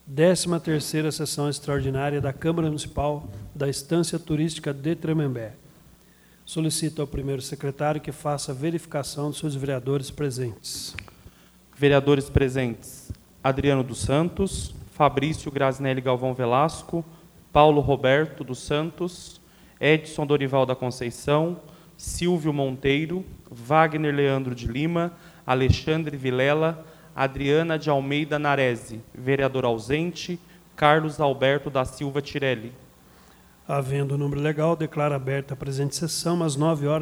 13ª Sessão Extraordinária da Câmara Municipal da Estância Turística de Tremembé. Solicito ao primeiro secretário que faça a verificação dos seus vereadores presentes. Vereadores presentes: Adriano dos Santos, Fabrício Grasnelli Galvão Velasco, Paulo Roberto dos Santos, Edson Dorival da Conceição, Silvio Monteiro, Wagner Leandro de Lima, Alexandre Vilela, Adriana de Almeida Narese. Vereador ausente, Carlos Alberto da Silva Tirelli. Havendo o número legal, declaro aberta a presente sessão às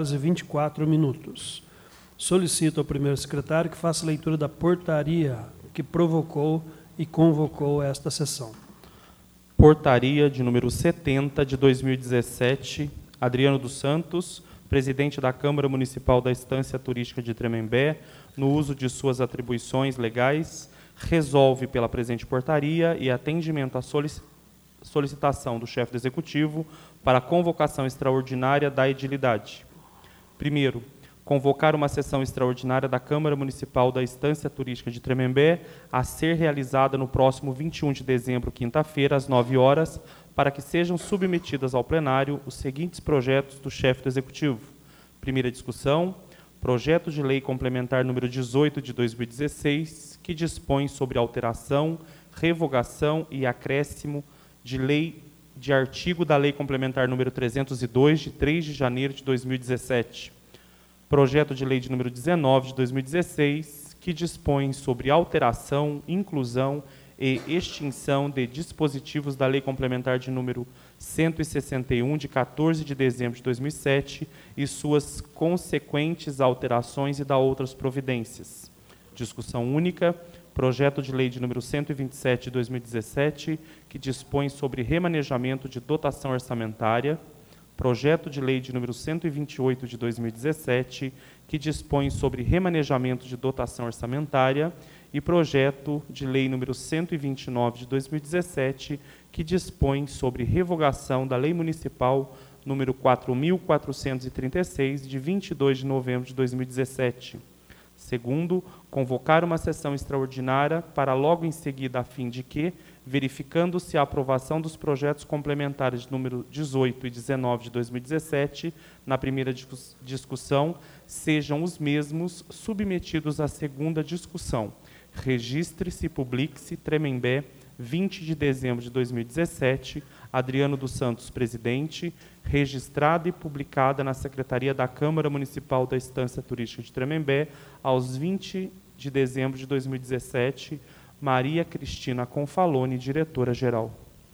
9h24. Solicito ao primeiro secretário que faça a leitura da portaria que provocou e convocou esta sessão. Portaria de número 70 de 2017, Adriano dos Santos, presidente da Câmara Municipal da Estância Turística de Tremembé, no uso de suas atribuições legais, resolve pela presente portaria e atendimento à solicitação do chefe do Executivo para a convocação extraordinária da edilidade. Primeiro, convocar uma sessão extraordinária da Câmara Municipal da Estância Turística de Tremembé a ser realizada no próximo 21 de dezembro, quinta-feira, às 9h, para que sejam submetidas ao plenário os seguintes projetos do chefe do Executivo. Primeira discussão, projeto de lei complementar número 18 de 2016, que dispõe sobre alteração, revogação e acréscimo de lei de artigo da Lei Complementar número 302, de 3 de janeiro de 2017. Projeto de lei de número 19 de 2016, que dispõe sobre alteração, inclusão e extinção de dispositivos da Lei Complementar de número 161, de 14 de dezembro de 2007, e suas consequentes alterações e da outras providências. Discussão única. Projeto de lei de número 127 de 2017, que dispõe sobre remanejamento de dotação orçamentária. Projeto de lei de número 128 de 2017, que dispõe sobre remanejamento de dotação orçamentária, e projeto de lei número 129 de 2017, que dispõe sobre revogação da Lei Municipal número 4.436, de 22 de novembro de 2017. Segundo, convocar uma sessão extraordinária para logo em seguida, a fim de que, verificando-se a aprovação dos projetos complementares de número 18 e 19 de 2017, na primeira discussão, sejam os mesmos submetidos à segunda discussão. Registre-se e publique-se Tremembé, 20 de dezembro de 2017, Adriano dos Santos, presidente, registrada e publicada na Secretaria da Câmara Municipal da Estância Turística de Tremembé, aos 20 de dezembro de 2017, Maria Cristina Confalone, diretora-geral.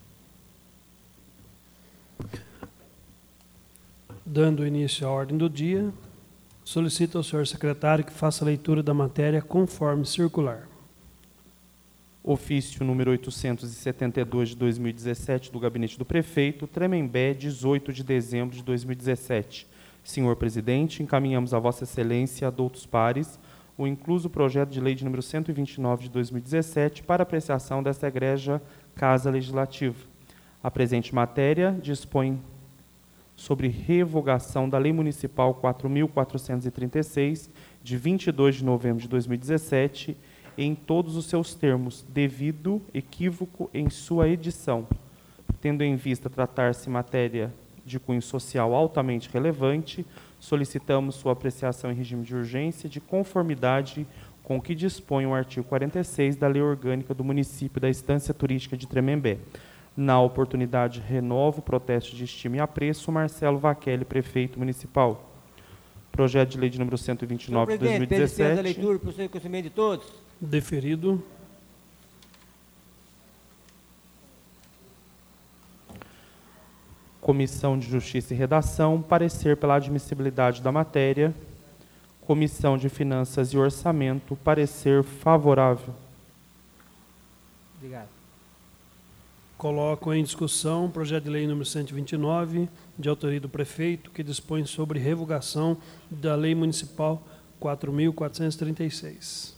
Dando início à ordem do dia, solicito ao senhor secretário que faça a leitura da matéria conforme circular. Ofício número 872 de 2017 do Gabinete do Prefeito, Tremembé, 18 de dezembro de 2017. Senhor presidente, encaminhamos a Vossa Excelência, doutos pares, o incluso projeto de lei de número 129 de 2017 para apreciação desta egrégia Casa Legislativa. A presente matéria dispõe sobre revogação da Lei Municipal 4.436, de 22 de novembro de 2017, em todos os seus termos, devido equívoco em sua edição, tendo em vista tratar-se matéria de cunho social altamente relevante, solicitamos sua apreciação em regime de urgência, de conformidade com o que dispõe o artigo 46 da Lei Orgânica do Município da Estância Turística de Tremembé. Na oportunidade, renovo o protesto de estima e apreço, Marcelo Vaquelli, prefeito municipal. Projeto de lei de número 129 de 2017. A leitura para o seu conhecimento de todos. Deferido. Comissão de Justiça e Redação, parecer pela admissibilidade da matéria. Comissão de Finanças e Orçamento, parecer favorável. Obrigado. Coloco em discussão o projeto de lei número 129, de autoria do prefeito, que dispõe sobre revogação da Lei Municipal 4.436.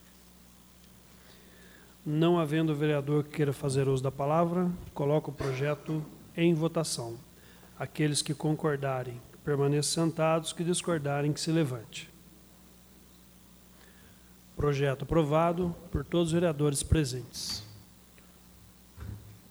Não havendo vereador que queira fazer uso da palavra, coloco o projeto em votação. Aqueles que concordarem, permaneçam sentados, que discordarem, que se levante. Projeto aprovado por todos os vereadores presentes.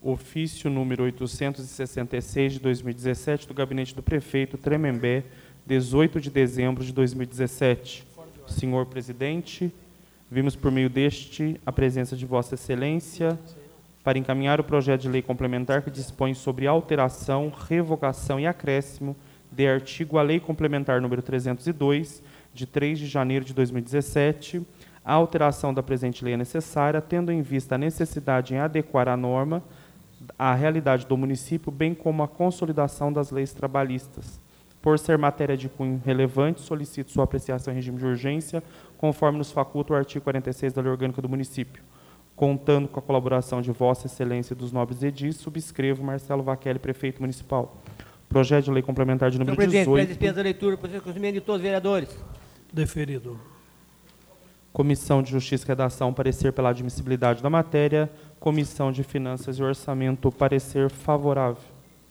Ofício número 866 de 2017 do Gabinete do Prefeito Tremembé, 18 de dezembro de 2017. Senhor Presidente, vimos por meio deste a presença de Vossa Excelência para encaminhar o projeto de lei complementar que dispõe sobre alteração, revogação e acréscimo de artigo à Lei Complementar número 302, de 3 de janeiro de 2017. A alteração da presente lei é necessária, tendo em vista a necessidade em adequar a norma à realidade do município, bem como a consolidação das leis trabalhistas. Por ser matéria de cunho relevante, solicito sua apreciação em regime de urgência, conforme nos faculta o artigo 46 da Lei Orgânica do Município. Contando com a colaboração de Vossa Excelência e dos nobres edis, subscrevo Marcelo Vaquelli, Prefeito Municipal. Projeto de Lei Complementar de número 18. Senhor Presidente, dispensa a leitura, por ser conhecimento de todos os vereadores. Deferido. Comissão de Justiça e Redação, parecer pela admissibilidade da matéria. Comissão de Finanças e Orçamento, parecer favorável.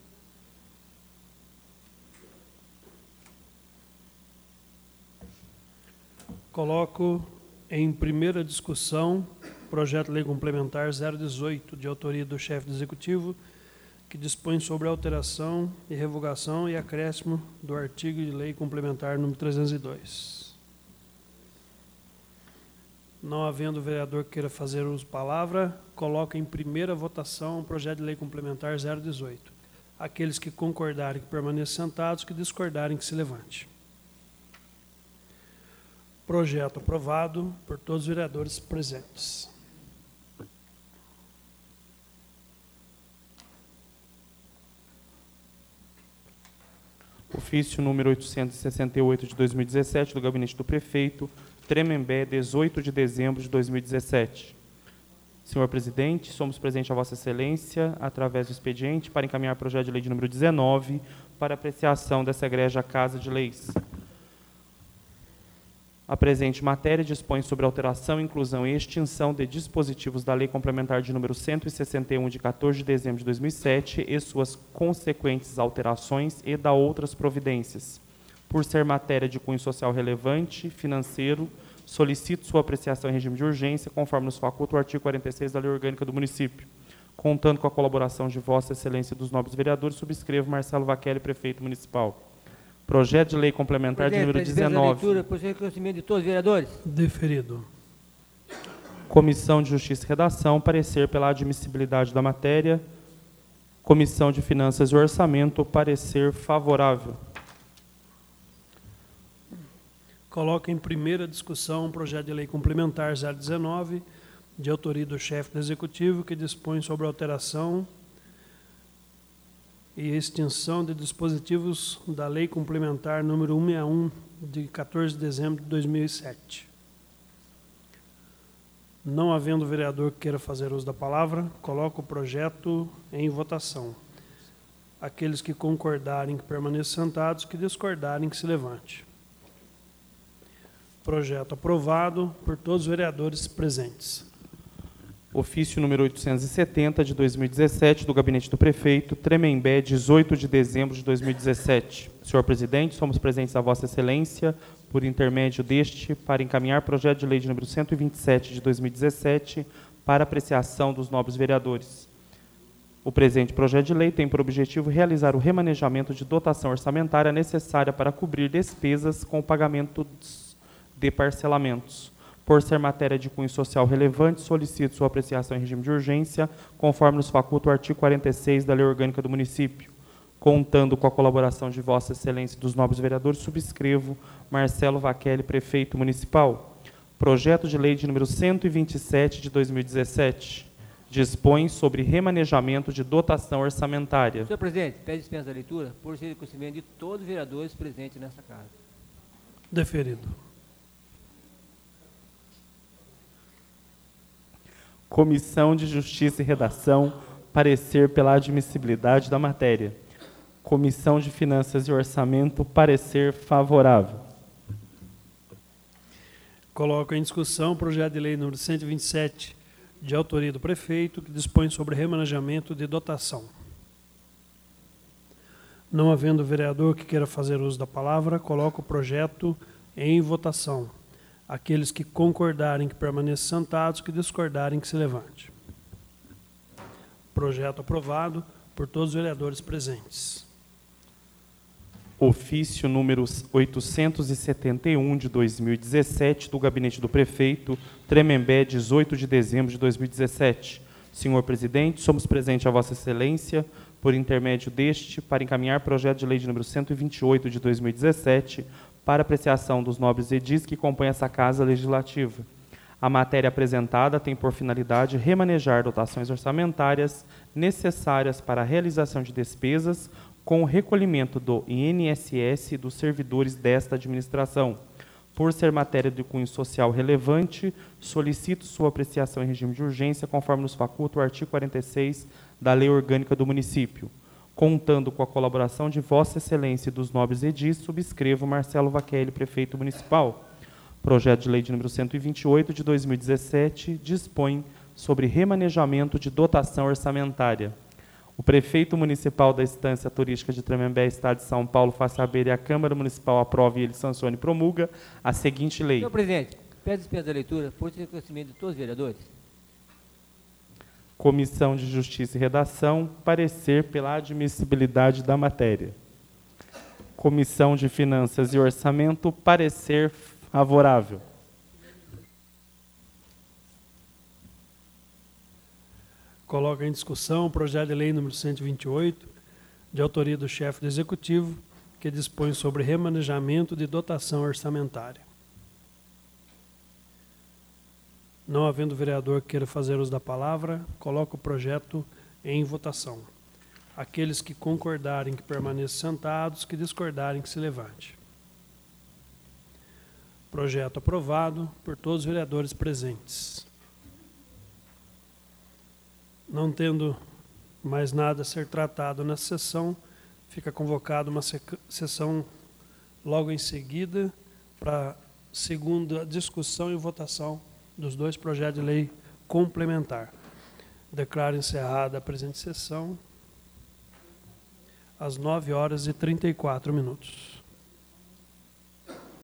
Coloco em primeira discussão projeto de lei complementar 018, de autoria do chefe do Executivo, que dispõe sobre a alteração e revogação e acréscimo do artigo de lei complementar número 302. Não havendo vereador que queira fazer uso da palavra, coloco em primeira votação o projeto de lei complementar 018. Aqueles que concordarem que permaneçam sentados, que discordarem que se levante. Projeto aprovado por todos os vereadores presentes. Ofício número 868 de 2017 do Gabinete do Prefeito, Tremembé, 18 de dezembro de 2017. Senhor Presidente, somos presentes a Vossa Excelência, através do expediente, para encaminhar projeto de lei de número 19 para apreciação dessa egrégia Casa de Leis. A presente matéria dispõe sobre alteração, inclusão e extinção de dispositivos da Lei Complementar de número 161, de 14 de dezembro de 2007, e suas consequentes alterações e da outras providências. Por ser matéria de cunho social relevante, financeiro, solicito sua apreciação em regime de urgência, conforme nos faculta o artigo 46 da Lei Orgânica do Município. Contando com a colaboração de Vossa Excelência e dos nobres vereadores, subscrevo Marcelo Vaquelli, Prefeito Municipal. Projeto de lei complementar de número 19. Leitura, por ser conhecimento de todos os vereadores. Deferido. Comissão de Justiça e Redação, parecer pela admissibilidade da matéria. Comissão de Finanças e Orçamento, parecer favorável. Coloco em primeira discussão um projeto de lei complementar 019, de autoria do chefe do Executivo, que dispõe sobre alteração e extinção de dispositivos da Lei Complementar número 161, de 14 de dezembro de 2007. Não havendo vereador que queira fazer uso da palavra, coloco o projeto em votação. Aqueles que concordarem que permaneçam sentados, que discordarem que se levante. Projeto aprovado por todos os vereadores presentes. Ofício número 870, de 2017, do Gabinete do Prefeito, Tremembé, 18 de dezembro de 2017. Senhor Presidente, somos presentes a Vossa Excelência, por intermédio deste, para encaminhar projeto de lei de número 127, de 2017, para apreciação dos nobres vereadores. O presente projeto de lei tem por objetivo realizar o remanejamento de dotação orçamentária necessária para cobrir despesas com o pagamento de parcelamentos. Por ser matéria de cunho social relevante, solicito sua apreciação em regime de urgência, conforme nos faculta o artigo 46 da Lei Orgânica do Município. Contando com a colaboração de Vossa Excelência e dos nobres vereadores, subscrevo Marcelo Vaquelli, Prefeito Municipal. Projeto de lei de número 127 de 2017. Dispõe sobre remanejamento de dotação orçamentária. Senhor Presidente, pede dispensa da leitura, por ser conhecimento de todos os vereadores presentes nesta casa. Deferido. Comissão de Justiça e Redação, parecer pela admissibilidade da matéria. Comissão de Finanças e Orçamento, parecer favorável. Coloco em discussão o projeto de lei número 127, de autoria do prefeito, que dispõe sobre remanejamento de dotação. Não havendo vereador que queira fazer uso da palavra, coloco o projeto em votação. Aqueles que concordarem que permaneçam sentados, que discordarem que se levante. Projeto aprovado por todos os vereadores presentes. Ofício número 871 de 2017 do Gabinete do Prefeito, Tremembé, 18 de dezembro de 2017. Senhor Presidente, somos presentes a Vossa Excelência, por intermédio deste, para encaminhar projeto de lei de número 128 de 2017 para apreciação dos nobres edis que compõem essa Casa Legislativa. A matéria apresentada tem por finalidade remanejar dotações orçamentárias necessárias para a realização de despesas com o recolhimento do INSS dos servidores desta administração. Por ser matéria de cunho social relevante, solicito sua apreciação em regime de urgência, conforme nos faculta o artigo 46 da Lei Orgânica do Município. Contando com a colaboração de Vossa Excelência e dos nobres edis, subscrevo Marcelo Vachelli, prefeito municipal. Projeto de lei de número 128 de 2017 dispõe sobre remanejamento de dotação orçamentária. O prefeito municipal da Estância Turística de Tremembé, Estado de São Paulo, faz saber e a Câmara Municipal aprova e ele sancione e promulga a seguinte lei. Senhor presidente, peço dispensa da leitura por ter conhecimento de todos os vereadores. Comissão de Justiça e Redação, parecer pela admissibilidade da matéria. Comissão de Finanças e Orçamento, parecer favorável. Coloco em discussão o projeto de lei número 128, de autoria do chefe do Executivo, que dispõe sobre remanejamento de dotação orçamentária. Não havendo vereador que queira fazer uso da palavra, coloco o projeto em votação. Aqueles que concordarem que permaneçam sentados, que discordarem que se levante. Projeto aprovado por todos os vereadores presentes. Não tendo mais nada a ser tratado nessa sessão, fica convocada uma sessão logo em seguida para segunda discussão e votação dos dois projetos de lei complementar. Declaro encerrada a presente sessão às 9h34.